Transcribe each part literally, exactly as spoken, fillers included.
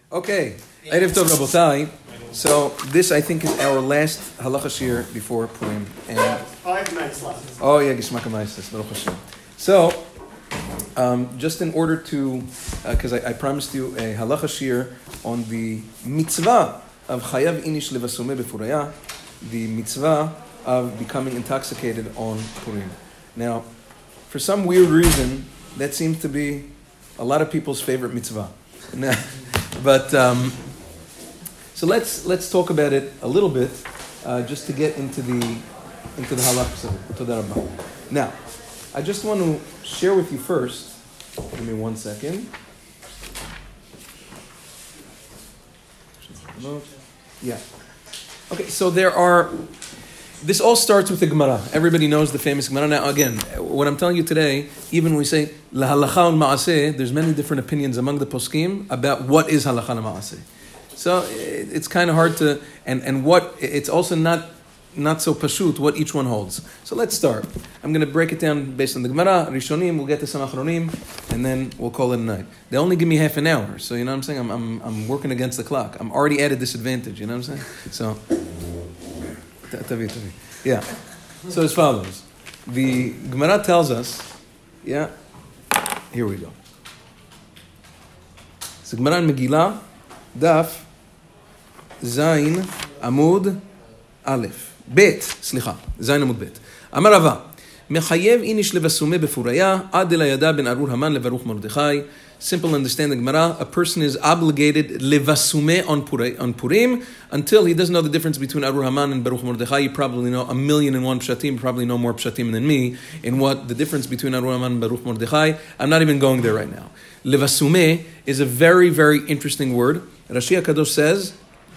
Okay, Erev Tov Rabotai. So this, I think, is our last halacha shir before Purim. And five nights left. Oh yeah, Gishmak Maisis, Baruch Hashem. So, um, just in order to, because uh, I, I promised you a halacha shir on the mitzvah of Chayav Inish Levasume Befuraya, the mitzvah of becoming intoxicated on Purim. Now, for some weird reason, that seems to be a lot of people's favorite mitzvah. But um, so let's let's talk about it a little bit, uh, just to get into the into the halachas of it. Toda Rabbah. Now, I just want to share with you first. Give me one second. Yeah. Okay. So there are. This all starts with the Gemara. Everybody knows the famous Gemara. Now, again, what I'm telling you today, even when we say la halacha and ma'aseh, there's many different opinions among the poskim about what is halacha and ma'aseh. So it's kind of hard to, and, and what, it's also not not so pashut what each one holds. So let's start. I'm going to break it down based on the Gemara, Rishonim, we'll get to some Achronim, and then we'll call it a night. They only give me half an hour, so you know what I'm saying? I'm I'm, I'm working against the clock. I'm already at a disadvantage, you know what I'm saying? So... Yeah. So as follows. The Gemara tells us, yeah, here we go. So Gemara in Megillah, Daf, Zayin, Amud, Aleph. Bet, slicha, Zayin Amud Bet. Amar Rava, Mechayev inish levasume befuraya, ad elayada ben arur haman levaruch Mordechai. Simple understanding Gemara, a person is obligated levasume on Purim, on Purim until he doesn't know the difference between Arur Haman and Baruch Mordechai. You probably know a million and one pshatim, probably know more pshatim than me in what the difference between Arur Haman and Baruch Mordechai. I'm not even going there right now. Levasume is a very, very interesting word. Rashi HaKadosh says,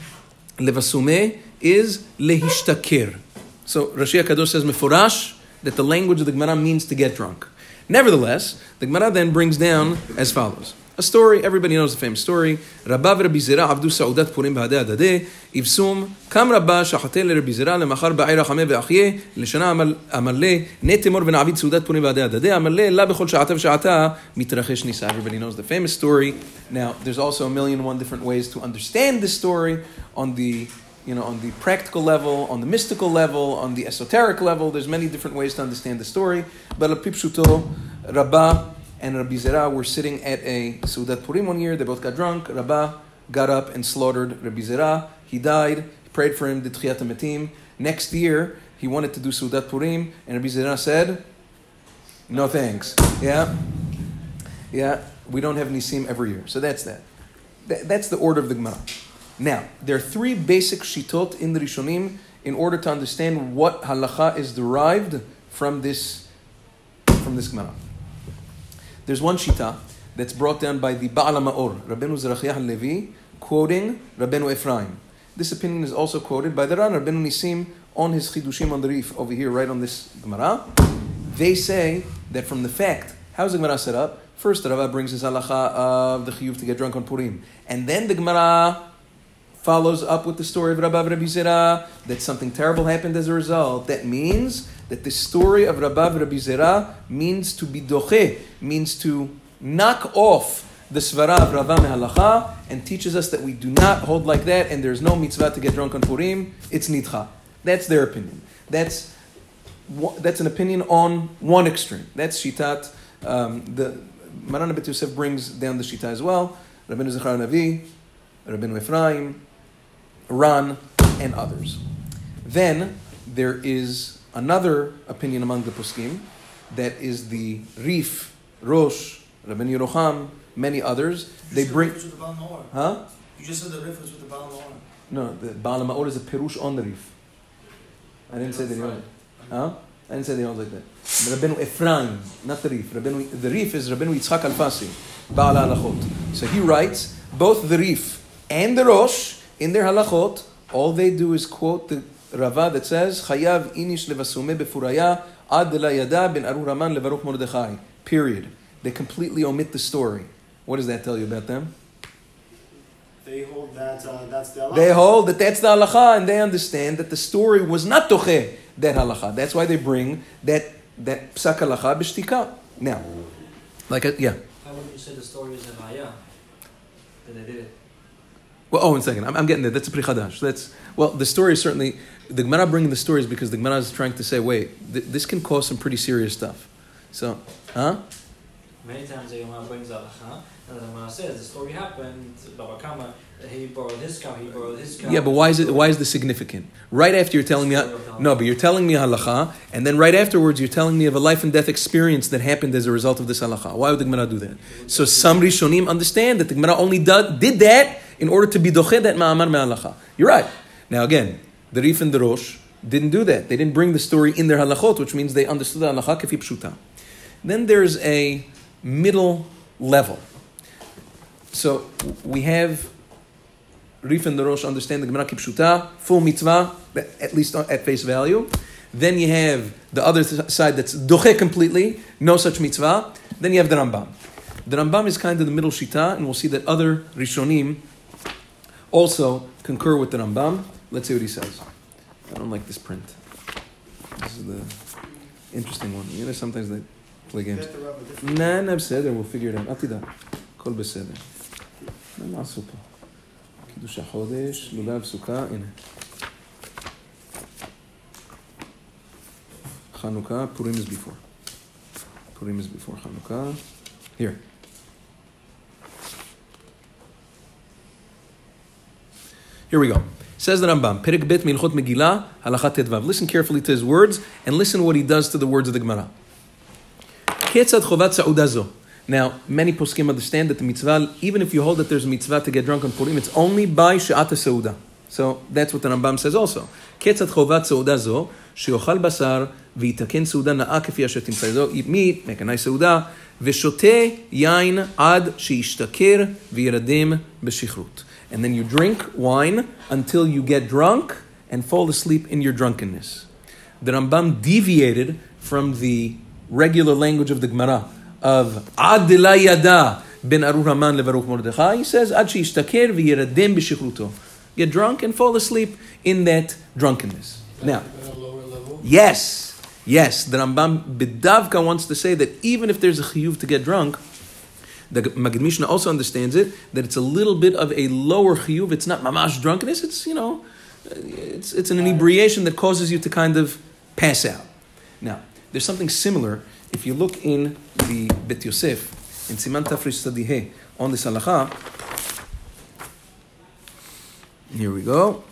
levasume is lehishtakir. So Rashi HaKadosh says, mefurash, that the language of the Gemara means to get drunk. Nevertheless, the Gemara then brings down as follows. A story, everybody knows the famous story. Rabba v'Rabbi Zera avdu sa'udat Purim b'hadeh adadeh. Ivsum, kam Rabba shachateh l'Rabbi Zera lemachar ba'ira chameh ve'achyeh l'shana amaleh netemor v'na'avid sa'udat Purim b'hadeh adadeh amaleh la b'chol sha'ata v'sha'ata mitrachesh nisa. Everybody knows the famous story. Now, there's also a million and one different ways to understand this story on the You know, on the practical level, on the mystical level, on the esoteric level. There's many different ways to understand the story. But Pipshuto, Rabbah and Rabbi Zera were sitting at a Seudat Purim one year. They both got drunk. Rabbah got up and slaughtered Rabbi Zera. He died. He prayed for him, did Tchiyat HaMetim. Next year, he wanted to do Seudat Purim. And Rabbi Zera said, no thanks. Yeah? Yeah, we don't have Nisim every year. So that's that. That's the order of the Gemara. Now, there are three basic shitot in the Rishonim in order to understand what halacha is derived from this from this Gemara. There's one shita that's brought down by the Ba'al HaMa'or, Rabbeinu Zerachiah HaLevi, quoting Rabbeinu Ephraim. This opinion is also quoted by the Ran, Rabbeinu Nisim, on his Chidushim on the Rif, over here, right on this Gemara. They say that from the fact, how's the Gemara set up? First, the Rava brings his halacha of the chiyuv to get drunk on Purim. And then the Gemara follows up with the story of Rabba Rabbi Zera, that something terrible happened as a result. That means that the story of Rabba Rabbi Zera means to be doche, means to knock off the svara of Rava mehalacha, and teaches us that we do not hold like that, and there's no mitzvah to get drunk on Purim. It's nidcha. That's their opinion. That's that's an opinion on one extreme. That's shitat. Um, the Maran Bet Yosef brings down the shita as well. Rabbeinu Zechariah Navi, Rabbeinu Ephraim, Ran, and others. Then there is another opinion among the poskim that is the Rif, Rosh, Rabbeinu Yerocham, many others. You they said bring. The Rif was with the Baal Ma'or. Huh? You just said the Rif was with the Baal Ma'or. No, the Baal Ma'or is a perush on the Rif. I didn't say that he owns. Huh? I didn't say they owns like that. Rabbeinu Ephraim, not the Rif. Rabbeinu, the Rif is Rabbeinu Yitzchak Al-Fasi, Baal HaLachot. So he writes both the Rif and the Rosh in their halachot. All they do is quote the Rava that says, Chayav inish levasume befuraya ad delayada ben Arur Haman levaruch Mordechai. Period. They completely omit the story. What does that tell you about them? They hold that uh, that's the halacha. They hold that that's the halacha, and they understand that the story was not toche that halacha. That's why they bring that that psak halacha b'shtika. Now, like a, yeah. How would you say the story is a raya that they did it? Well, oh, one second. I'm, I'm getting there. That's a Pri Chadash. That's, well, the story is certainly, the Gemara bringing the stories because the Gemara is trying to say, wait, th- this can cause some pretty serious stuff. So, huh? Many times the Gemara brings halacha, and the Gemara says the story happened. Baba Kama, he borrowed his cow, he borrowed his cow. Yeah, but why is it? Why is this significant? Right after you're telling me, no, but you're telling me halacha, and then right afterwards you're telling me of a life and death experience that happened as a result of this halacha. Why would the Gemara do that? So some Rishonim understand that the Gemara only did, did that in order to be doched that ma'amar me'halacha. You're right. Now again, the Rif and the Rosh didn't do that. They didn't bring the story in their halachot, which means they understood the halacha kefi pshuta. Then there's a middle level. So we have Rif and the Rosh understand the Gemara kipshuta, full mitzvah, at least at face value. Then you have the other side that's doche completely, no such mitzvah. Then you have the Rambam. The Rambam is kind of the middle shita, and we'll see that other Rishonim also concur with the Rambam. Let's see what he says. I don't like this print. This is the interesting one. You know, sometimes they play games. Nah, nah, בסדר, we'll figure it out. אל תדאג, הכל בסדר. מה עשו פה? קידוש החודש, לולב, סוכה, הנה. Chanukah, Purim is before. Purim is before Chanukah. Here. Here we go. Says the Rambam, Perek Bet Milchot Megillah, Halachat Tedvav. Listen carefully to his words, and listen what he does to the words of the Gemara. Ketzad Chovat Sa'udah Zo. Now, many poskim understand that the mitzvah, even if you hold that there's a mitzvah to get drunk on Purim, it's only by She'at HaSeudah. So that's what the Rambam says also. Ketzad Chovat Sa'udah Zo, She'ochal Basar, V'yitaken Seudah Na'a Kefi Asher Timtzah Zo, eat meat, make a nice Seudah, V'shote Yain Ad She'ishtaker V'yiradim B'shichrut. And then you drink wine until you get drunk and fall asleep in your drunkenness. The Rambam deviated from the regular language of the Gemara of Ad la yada ben Arur Haman leVaruch Mordechai. He says Ad sheishtaker v'yiradem b'shichruto. Get drunk and fall asleep in that drunkenness. Now, yes, yes, the Rambam B'davka wants to say that even if there's a chiyuv to get drunk, the Magid Mishnah also understands it, that it's a little bit of a lower chiyuv. It's not mamash drunkenness. It's, you know, it's it's an inebriation that causes you to kind of pass out. Now, there's something similar. If you look in the Bet Yosef, in Siman Tafresh Tzadi on this halacha, here we go.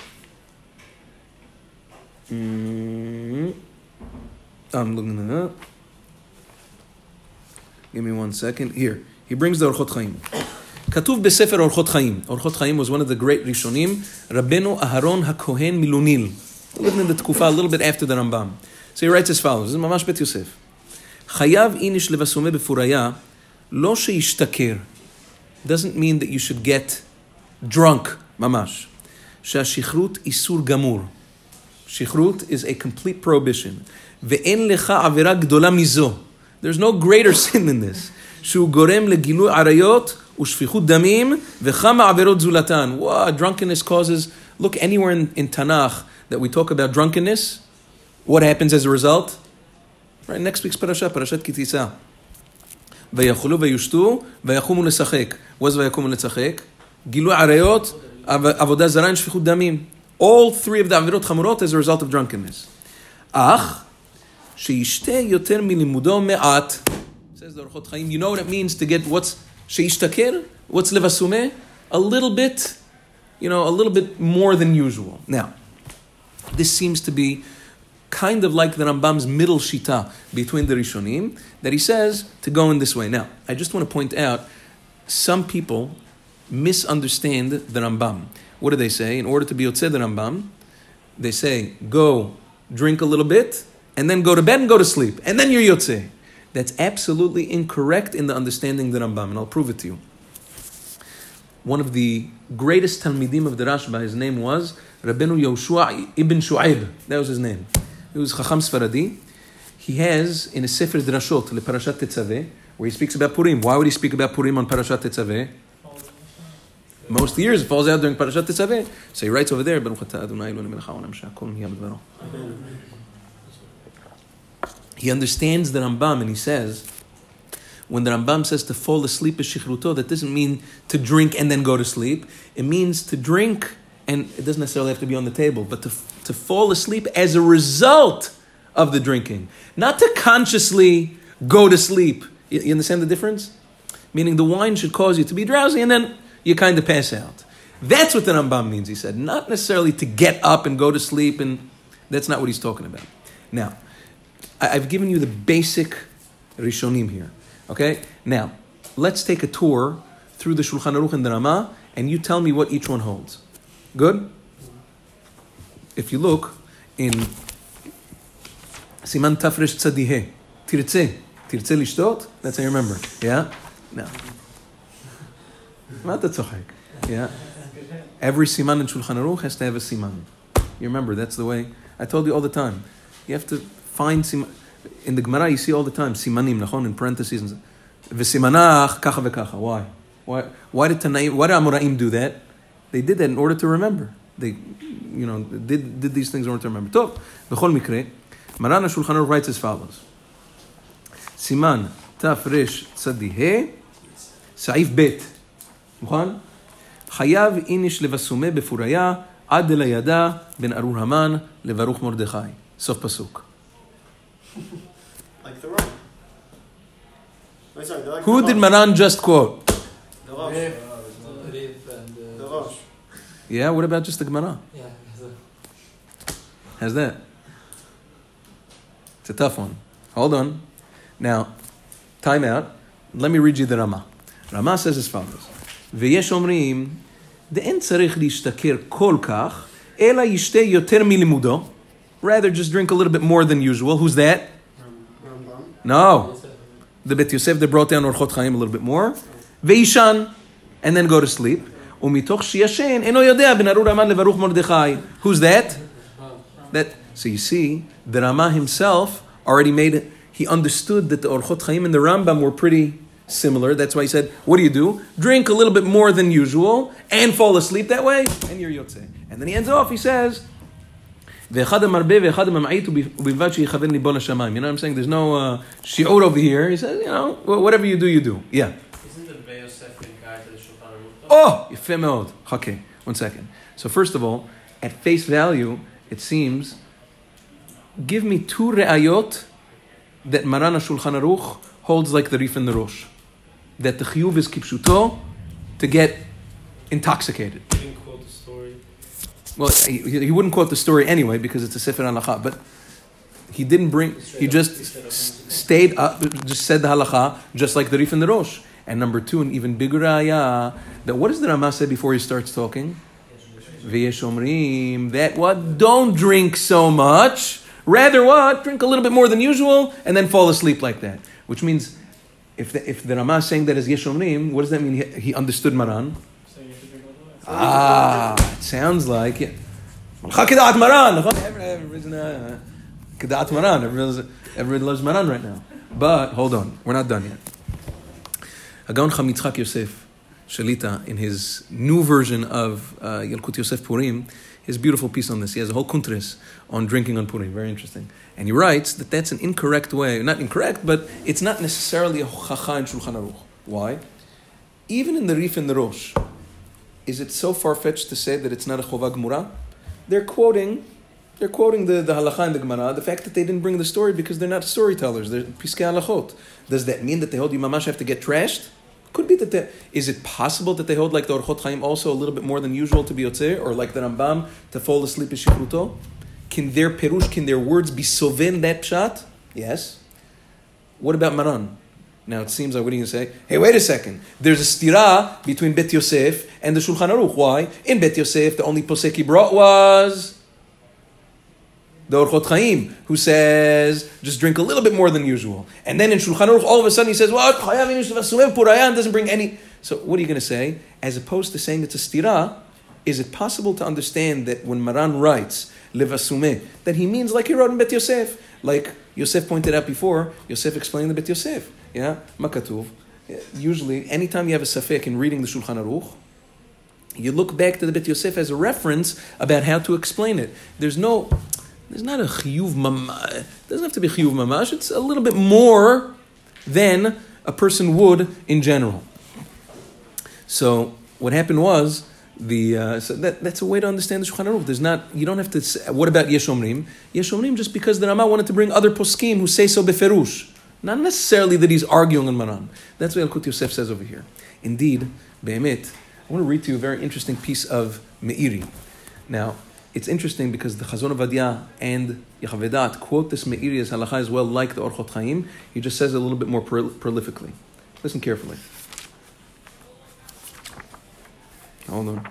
Mm-hmm. I'm looking at that. Give me one second. Here. He brings the Orchot Chaim. Katuv Besefer Orchot Chaim. Orchot Chaim was one of the great Rishonim. Rabbeinu Aharon HaKohen Milunil. Lived in the Tkufa a little bit after the Rambam. So he writes as follows. This is Mamash Bet Yosef. Chayav inish levasume befuraya lo sheishtaker. Doesn't mean that you should get drunk. Mamash. Shashichrut isur gamur. Shichrut is a complete prohibition. Ve'en lecha avera gdola mizo. There's no greater sin than this. Shu gorem legilu arayot ushfichut damim vechama averot zulatan. Wow, drunkenness causes. Look anywhere in, in Tanakh that we talk about drunkenness. What happens as a result? Right, next week's parasha, Parashat Kitisa. Vayachulu vayushtu vayachumu lesachek. What's vayachumu lesachek? Gilu arayot, avodah zara, and shfichut damim. All three of the averot chamurot as a result of drunkenness. Ach. Sheishte yoter milimudo me'at. Says the Orchot Chaim. You know what it means to get what's sheishtaker? What's levasume? A little bit, you know, a little bit more than usual. Now, this seems to be kind of like the Rambam's middle shita between the Rishonim, that he says to go in this way. Now, I just want to point out, some people misunderstand the Rambam. What do they say? In order to be yotzei the Rambam, they say, go drink a little bit, and then go to bed and go to sleep. And then you're yotzei. That's absolutely incorrect in the understanding of the Rambam, and I'll prove it to you. One of the greatest Talmidim of the Rashba, his name was Rabbeinu Yoshua ibn Shu'aib. That was his name. He was Chacham Sfaradi. He has, in a Sefer Drashot, Le Parashat Tetzaveh, where he speaks about Purim. Why would he speak about Purim on Parashat Tetzaveh? Most years it falls out during Parashat Tetzaveh. So he writes over there, Baruch atah Adonai Eloheinu melech haolam she'akol nהיה b'dvaro. He understands the Rambam and he says, when the Rambam says to fall asleep b'shichruto, that doesn't mean to drink and then go to sleep. It means to drink, and it doesn't necessarily have to be on the table, but to, to fall asleep as a result of the drinking. Not to consciously go to sleep. You, you understand the difference? Meaning the wine should cause you to be drowsy and then you kind of pass out. That's what the Rambam means, he said. Not necessarily to get up and go to sleep, and that's not what he's talking about. Now, I've given you the basic Rishonim here. Okay? Now, let's take a tour through the Shulchan Aruch and the Ramah, and you tell me what each one holds. Good? If you look in Siman Tafresh Tzadiheh, Tirtzeh, Tirtzeh Lishtot, that's how you remember. Yeah? No. Not the tzachek. Yeah? Every Siman in Shulchan Aruch has to have a Siman. You remember, that's the way. I told you all the time. You have to find Siman. In the Gemara, you see all the time, Simanim, nachon, in parentheses. V'simanach, kacha v'kacha. Why? Why, why did Tanaim, why did Amoraim do that? They did that in order to remember. They, you know, did, did these things in order to remember. Tov, b'chol mikre, Maran HaShulchan Aruch writes as follows. Siman, taf, resh, tzadiheh, sa'if bet. מוכן? חייב איניש לבסומה בפוריה עד לידע בין ארור המן לברוך מרדכי. סוף פסוק. Like the Ram. Wait, sorry, they're like Who the did Rosh. Maran just quote? The Rosh. The Rosh. Yeah, what about just the Gemara? Yeah. How's that? It's a tough one. Hold on. Now, time out. Let me read you the Ramah. Ramah says as follows. ויש אומרים, דאין צריך להשתכר כל כך, אלא ישתה יותר מלימודו. Rather, just drink a little bit more than usual. Who's that? Rambam. No. The Bet Yosef, they brought down Orchot Chaim a little bit more. Veishan, and then go to sleep. ומתוך שישן, אינו יודע בין ארור המן לברוך מרדכי. Who's that? That. So you see, the Ramah himself already made it. He understood that the Orchot Chaim and the Rambam were pretty similar. That's why he said, what do you do? Drink a little bit more than usual and fall asleep that way, and you're yotze. And then he ends off, he says, ואחד המרבה ואחד הממעיט ובלבד שיכוון ליבו לשמיים. You know what I'm saying? There's no uh, shi'ur over here. He says, you know, whatever you do, you do. Yeah. Isn't the Bet Yosef in guy to the Shulchan Aruch? Oh! יפה מאוד. Okay, one second. So first of all, at face value, it seems, give me two re'ayot that Maran HaShulchan Aruch holds like the Rif and the Rosh. That the chiyuv is kipshuto to get intoxicated. He didn't quote the story. Well, he, he wouldn't quote the story anyway because it's a sefer halacha, but he didn't bring, he just s- stayed up, just said the halacha, just like the Rif and the Rosh. And number two, an even bigger ayah, that what does the Ramah say before he starts talking? V'yesh omrim, that what? Don't drink so much. Rather what? Drink a little bit more than usual and then fall asleep like that. Which means, If the, if the Ramah is saying that as Yesh Omrim, what does that mean? He, he understood Maran. So you should drink all the way. Ah, it sounds like it. Kedat Maran. Kedat Maran. Everyone loves Maran right now. But hold on, we're not done yet. Hagon Cham Yitzchak Yosef Shalita, in his new version of uh, Yalkut Yosef Purim, his beautiful piece on this. He has a whole kuntris on drinking on Purim. Very interesting. And he writes that that's an incorrect way, not incorrect, but it's not necessarily a hochacha in Shulchan Aruch. Why? Even in the Rif and the Rosh, is it so far-fetched to say that it's not a chovah gemura? They're quoting, they're quoting the, the halacha and the Gemara, the fact that they didn't bring the story because they're not storytellers, they're piskei halachot. Does that mean that they hold you mamash have to get trashed? Could be that they, is it possible that they hold like the Orchot Chaim also a little bit more than usual to be yotzeh, or like the Rambam to fall asleep b'shikruto? Can their perush, can their words be soven that pshat? Yes. What about Maran? Now it seems like, what are you going to say? Hey, wait a second. There's a stira between Bet Yosef and the Shulchan Aruch. Why? In Bet Yosef, the only posek he brought was the Orchot Chaim, who says, just drink a little bit more than usual. And then in Shulchan Aruch, all of a sudden he says, what? Doesn't bring any. So what are you going to say? As opposed to saying it's a stira, is it possible to understand that when Maran writes, Levasumeh, that he means like he wrote in Bet Yosef? Like Yosef pointed out before, Yosef explained the Bet Yosef. Yeah? Makatuv. Usually, anytime you have a safek in reading the Shulchan Aruch, you look back to the Bet Yosef as a reference about how to explain it. There's no, there's not a chiyuv mamash. It doesn't have to be chiyuv mamash. It's a little bit more than a person would in general. So what happened was, the uh, so that, that's a way to understand the Shulchan Aruch. There's not, you don't have to say, what about Yesh Omrim? Yesh Omrim just because the Rama wanted to bring other poskim who say so beferush. Not necessarily that he's arguing on Maran. That's what Yalkut Yosef says over here. Indeed, Be'emet, I want to read to you a very interesting piece of Meiri. Now, it's interesting because the Chazon Ovadia and Yechavedat quote this Meiri as halacha as well, like the Orchot Chaim. He just says it a little bit more prol- prolifically. Listen carefully. Hold on.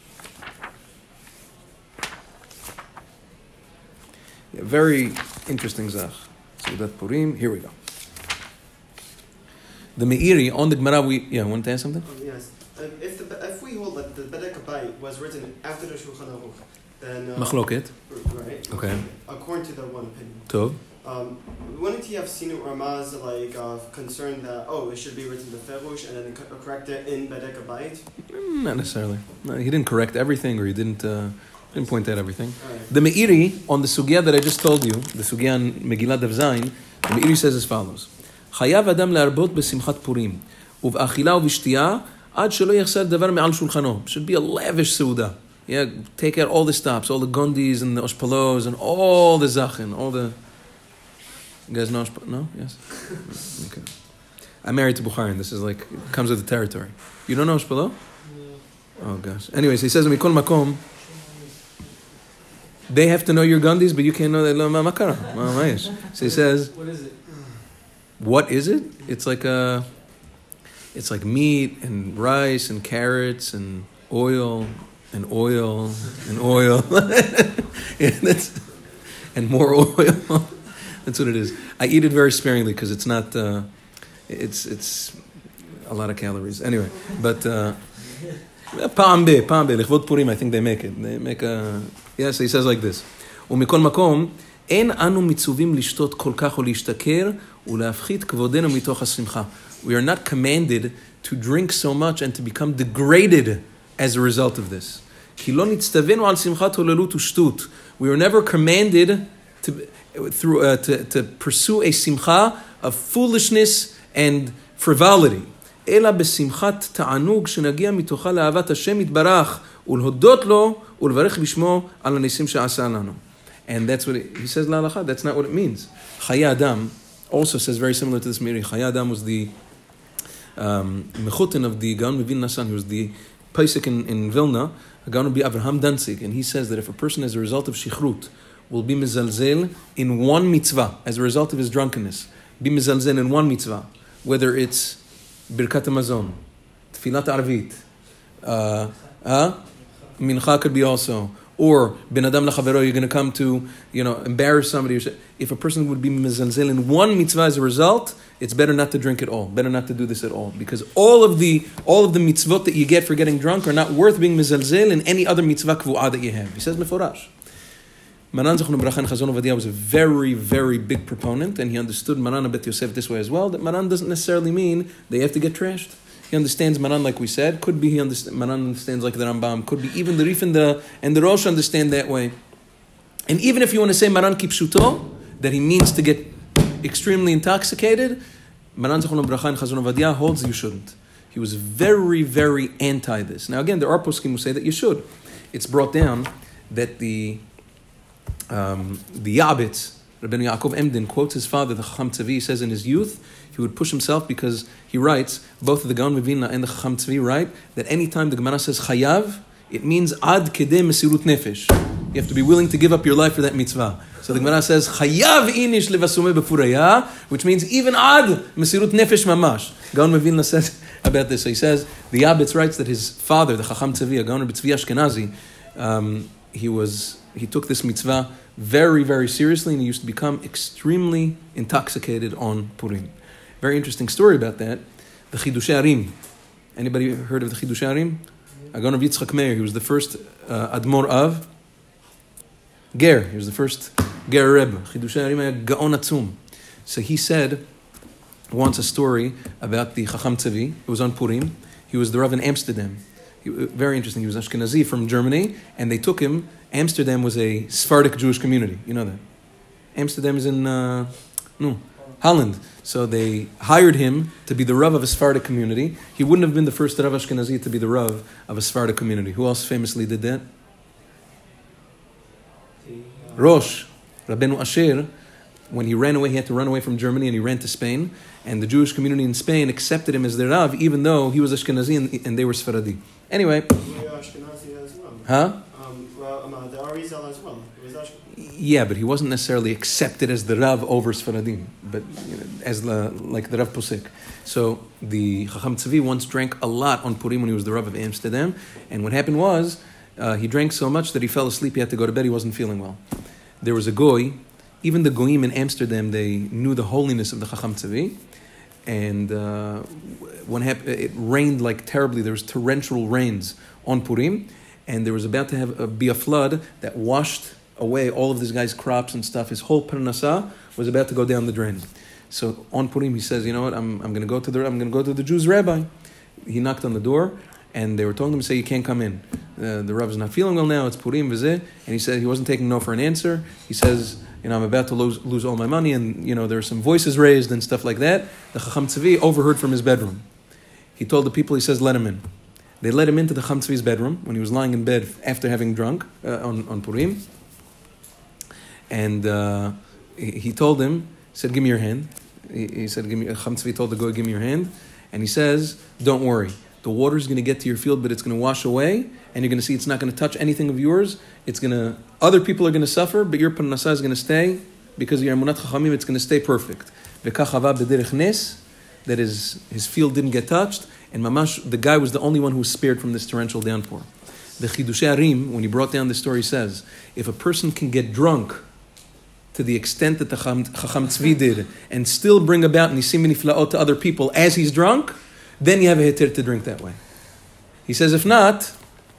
Yeah, very interesting zach. Seudat Purim. Here we go. The Meiri on the Gemara. We yeah. Want to ask something? Oh, yes. Uh, if the if we hold that the Bedek Abayit was written after the Shulchan Aruch, then uh, Machloket. Right. Okay. According to the one opinion. Tov. Um, wouldn't he have seen Ramaz like uh, concerned that oh it should be written the Ferush and then co- correct it in Bedek Abayit? Mm, Not necessarily. No, he didn't correct everything, or he didn't uh, didn't point out everything. Right. The Meiri on the sugya that I just told you, the sugya on Megillah Daf Zayin, the Meiri says as follows: Chayav adam le'arbot besimchat Purim, u'v'achila u'v'shtiya ad shelo yachsar davar me'al shulchano. Should be a lavish seuda. Yeah, take out all the stops, all the gondis and the oshpalos and all the zachin, all the. You guys know oshpalo? No? Yes? Okay. I'm married to Bukharin. This is like, it comes with the territory. You don't know oshpalo? Oh gosh. Anyways, he says, Mikol makom, they have to know your gondis, but you can't know that. Ma makara. Ma mayesh. So he says, What is it? what is it? It's like a, it's like meat and rice and carrots and oil and oil and oil. Yeah, that's, and more oil. That's what it is. I eat it very sparingly because it's not, uh, it's it's a lot of calories. Anyway, but uh, Pambe, Pambe, Lechvot Purim, I think they make it. They make a, yeah, so he says like this. ומכל מקום, אין אנו מצווים לשתות כל כך או להשתכר ולהפחית כבודנו מתוך השמחה. We are not commanded to drink so much and to become degraded as a result of this. כי לא נצטווינו על שמחת הוללות ושטות. We were never commanded to, through, uh, to, to pursue a simcha of foolishness and frivolity. אלא בשמחת תענוג שנגיע מתוכה לאהבת השם יתברך ולהודות לו ולברך בשמו על הניסים שעשה לנו. And that's what it, he says להלכה. That's not what it means. Chaya Adam also says very similar to this Meiri. Chaya Adam was the um, mechutin of the Gaon Mevin Nasan. He was the Paisik in, in Vilna, Gaon Rabbi Avraham Danzig, and he says that if a person as a result of shichrut will be mezalzel in one mitzvah as a result of his drunkenness, be mezalzel in one mitzvah, whether it's Birkat HaMazon, Tfilat Arvit, uh, uh, Mincha could be also, or Ben Adam Lachavero, you're going to come to, you know, embarrass somebody. If a person would be mezalzel in one mitzvah as a result, it's better not to drink at all. Better not to do this at all, because all of the all of the mitzvot that you get for getting drunk are not worth being mezalzel in any other mitzvah kvu'ah that you have. He says meforash. Maran Zechron Bracha and Chazon Ovadia was a very, very big proponent, and he understood Maran Bet Yosef this way as well, that Maran doesn't necessarily mean they have to get trashed. He understands Maran like we said. Could be he understand, Maran understands like the Rambam. Could be even the Rif and the, and the Rosh understand that way. And even if you want to say Maran Kipshuto, that he means to get extremely intoxicated, Maran Zechron Bracha and Chazon Ovadia holds you shouldn't. He was very, very anti this. Now again, there are poskim who say that you should. It's brought down that the Um, the Yabitz, Rabbeinu Yaakov Emden, quotes his father, the Chacham Tzvi. He says in his youth, he would push himself because he writes, both the Gaon Mevina and the Chacham Tzvi write, that anytime the Gemara says Chayav, it means Ad Kedeh Mesirut Nefesh. You have to be willing to give up your life for that mitzvah. So the Gemara says, Chayav inish levasume befuraya, which means even Ad Mesirut Nefesh mamash. Gaon Mevina says about this. So he says, the Yabitz writes that his father, the Chacham Tzvi, Gaon Rabbi Tzvi Ashkenazi, um, he was... He took this mitzvah very, very seriously, and he used to become extremely intoxicated on Purim. Very interesting story about that. The Chidushei Arim. Anybody heard of the Chidushei Arim? Agon of Yitzchak Meir. He was the first uh, Admor of Ger. He was the first Ger Rebbe. Chidushei Arim Gaon Atzum. So he said once a story about the Chacham Tzvi. It was on Purim. He was the Rav in Amsterdam. He, very interesting. He was Ashkenazi from Germany, and they took him. Amsterdam was a Sephardic Jewish community. You know that. Amsterdam is in, uh, no, Holland. So they hired him to be the Rav of a Sephardic community. He wouldn't have been the first Rav Ashkenazi to be the Rav of a Sephardic community. Who else famously did that? Rosh, Rabbeinu Asher. When he ran away, he had to run away from Germany and he ran to Spain. And the Jewish community in Spain accepted him as their Rav, even though he was Ashkenazi and, and they were Sephardi. Anyway. We are Ashkenazi as well. Huh? Um, well, um, uh, the Arizal as well. It was Ashkenazi. Yeah, but he wasn't necessarily accepted as the Rav over Sfaradim, but you know, as the, like the Rav Posek. So the Chacham Tzvi once drank a lot on Purim when he was the Rav of Amsterdam. And what happened was, uh, he drank so much that he fell asleep, he had to go to bed, he wasn't feeling well. There was a goy. Even the goyim in Amsterdam, they knew the holiness of the Chacham Tzvi, and uh, when hap- it rained like terribly. There was torrential rains on Purim, and there was about to have, uh, be a flood that washed away all of this guy's crops and stuff. His whole parnasah was about to go down the drain. So on Purim, he says, "You know what? I'm I'm going to go to the I'm going to go to the Jews' rabbi." He knocked on the door, and they were telling him to say, "You can't come in. Uh, the Rav is not feeling well now. It's Purim v'zeh." And he said he wasn't taking no for an answer. He says, you know, I'm about to lose, lose all my money, and, you know, there are some voices raised and stuff like that. The Chacham Tzvi overheard from his bedroom. He told the people, he says, let him in. They let him into the Chacham Tzvi's bedroom when he was lying in bed after having drunk uh, on, on Purim. And uh, he, he told him, he said, give me your hand. He, he said, give me, Chacham Tzvi told the guy, give me your hand. And he says, don't worry. The water's going to get to your field, but it's going to wash away, and you're going to see it's not going to touch anything of yours. It's going to, other people are going to suffer, but your parnasah is going to stay, because your emunat chachamim, it's going to stay perfect. V'kach hava b'derech nes, that is, his field didn't get touched, and mamash, the guy was the only one who was spared from this torrential downpour. The Chidushei Arim, when he brought down this story, says, if a person can get drunk to the extent that the Chacham Tzvi did, and still bring about nisim v'niflaot to other people as he's drunk, then you have a heter to drink that way. He says, if not,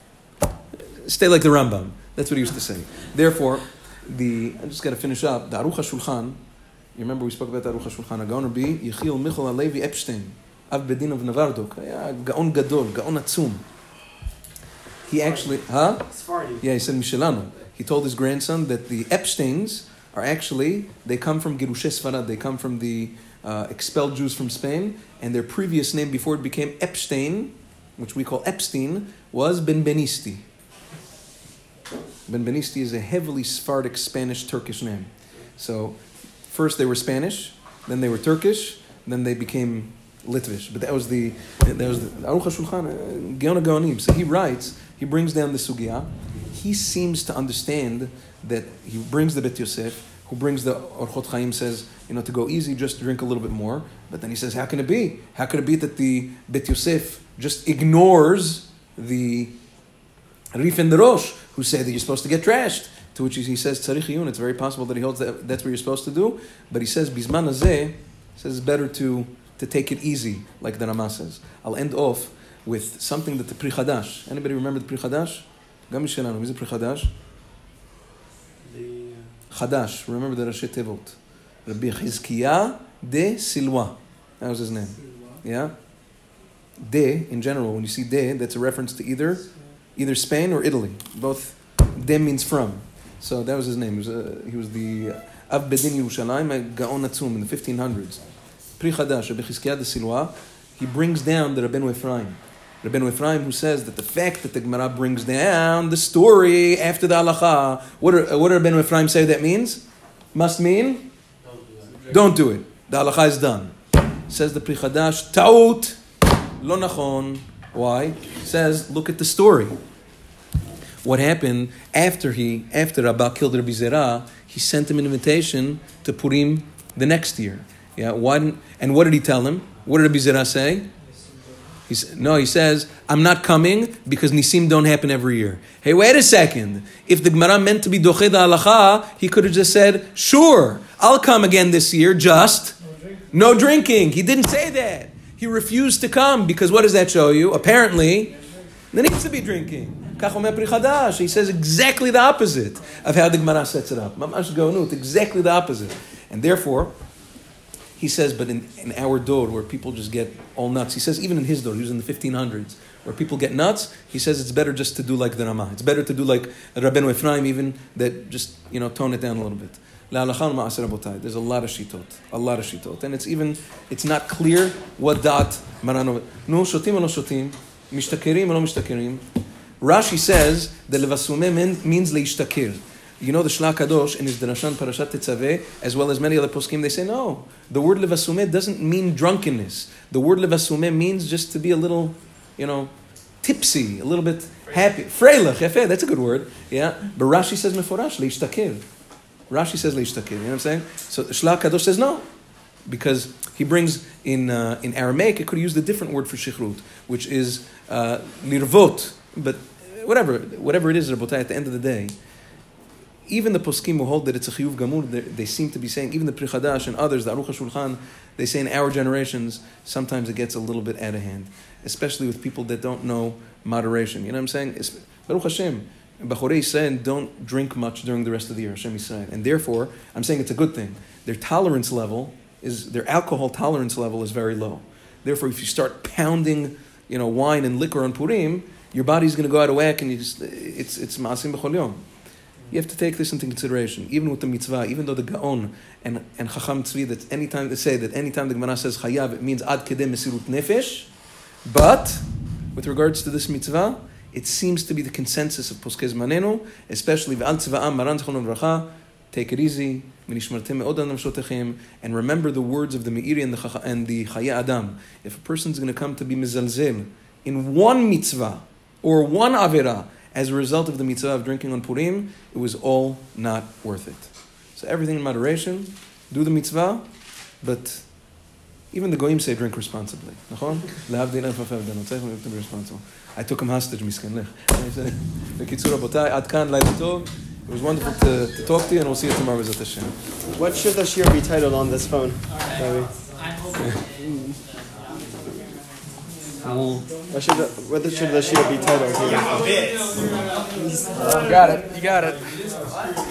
stay like the Rambam. That's what he used to say. Therefore, the I just got to finish up. The Aruch HaShulchan, you remember we spoke about the Aruch HaShulchan, Gaon Rabbi Yechiel Michal Alevi Epstein, Av Bedin of Navardok, Gaon Gadol, Gaon Atzum. He actually, huh? Sephardi. Yeah, he said Mishelanu. He told his grandson that the Epsteins are actually, they come from Girushei Sfarad, they come from the uh, expelled Jews from Spain, and their previous name before it became Epstein, which we call Epstein, was Ben Benisti. Ben Benisti is a heavily Sephardic, Spanish, Turkish name. So first they were Spanish, then they were Turkish, then they became Litvish. But that was the that was the Aruch HaShulchan, Gaon HaGaonim. So he writes, he brings down the sugya. He seems to understand that he brings the Bet Yosef, who brings the Orchot Chaim, says, you know, to go easy, just drink a little bit more. But then he says, how can it be? How can it be that the Bet Yosef just ignores the Rif and the Rosh, who say that you're supposed to get trashed? To which he says, Tzarich Iyun, it's very possible that he holds that that's what you're supposed to do. But he says, Bizman Hazeh, says it's better to, to take it easy, like the Rama says. I'll end off with something that the Pri Chadash. Anybody remember the Pri Chadash? Gam Mishelanu, who's the Pri Chadash? The Chadash, remember the Rashi Tevot. Rabbi Chizkiah de Silwa. That was his name. Yeah? De, in general, when you see de, that's a reference to either either Spain or Italy. Both, de means from. So that was his name. He was, uh, he was the Av Bedin Yerushalayim, Gaon Atzum in the fifteen hundreds. Pri Chadash, Rabbi Chizkiah de Silwa, he brings down the Rabbeinu Ephraim. Rabbeinu Ephraim, who says that the fact that the Gemara brings down the story after the halacha, what do what Rabbeinu Ephraim say that means? Must mean? Don't do that. Don't do it. The halacha is done. Says the Pri Chadash, Ta'ut, lo nachon. Why? Says, look at the story. What happened after he, after Rabbah killed Rabbi Zerah, he sent him an invitation to Purim the next year. Yeah. Why didn't, and what did he tell him? What did Rabbi Zerah say? He's, no, he says, I'm not coming because Nisim don't happen every year. Hey, wait a second. If the Gemara meant to be Doche da Halacha, he could have just said, sure, I'll come again this year, just no drinking. He didn't say that. He refused to come because what does that show you? Apparently, there needs to be drinking. He says exactly the opposite of how the Gemara sets it up. Mamash Gaonut, exactly the opposite. And therefore, he says, but in, in our dor, where people just get all nuts, he says, even in his dor, he was in the fifteen hundreds, where people get nuts, he says it's better just to do like the Rama. It's better to do like Rabbeinu Ephraim, even, that just, you know, tone it down a little bit. Le'alacha u'ma'aseh rabotai. There's a lot of shitot. A lot of shitot. And it's even, it's not clear what dot Marano. No shotim or no shotim. Mishtakirim or no mishtakirim. Rashi says that levasumeh means leishtakir. You know the Shla Kadosh in his Drashan Parashat Tetzaveh, as well as many other poskim, they say no. The word levasumeh doesn't mean drunkenness. The word levasumeh means just to be a little, you know, tipsy, a little bit happy. Freilach, yafeh, that's a good word. Yeah, but Rashi says meforash leishtakir. Rashi says leishtakir. You know what I'm saying? So Shla Kadosh says no, because he brings in uh, in Aramaic, it could use the different word for shichrut, which is uh, lirvot. But whatever, whatever it is, Rabotai, at the end of the day, even the poskim who hold that it's a chiyuv gamur, they, they seem to be saying, even the Pri Chadash and others, the Aruch HaShulchan, they say in our generations, sometimes it gets a little bit out of hand, especially with people that don't know moderation. You know what I'm saying? It's, Baruch Hashem, Bachorei Yisrael don't drink much during the rest of the year, Hashem Yisrael. And therefore, I'm saying it's a good thing. Their tolerance level, is their alcohol tolerance level is very low. Therefore, if you start pounding, you know, wine and liquor on Purim, your body's going to go out of whack, and you just, it's it's maasim b'chol yom. You have to take this into consideration, even with the mitzvah, even though the Gaon and, and Chacham Tzvi, that anytime they say that anytime the Gemara says chayav, it means ad kedem mesirut nefesh. But with regards to this mitzvah, it seems to be the consensus of Poskei Zmanenu, especially v'al tzva'am maran zechron uvracha. Take it easy, v'nishmartem me'od al nafshotechem, and remember the words of the Meiri and the and the Chaya Adam. If a person's going to come to be mizalzel in one mitzvah or one avera, as a result of the mitzvah of drinking on Purim, it was all not worth it. So everything in moderation, do the mitzvah, but even the goyim say drink responsibly. I took him hostage, miskin lech. It was wonderful to, to talk to you, and we'll see you tomorrow with Hashem. What should the shir be titled on this phone? Maybe. What should the, what should the shir be titled? You got it. You got it.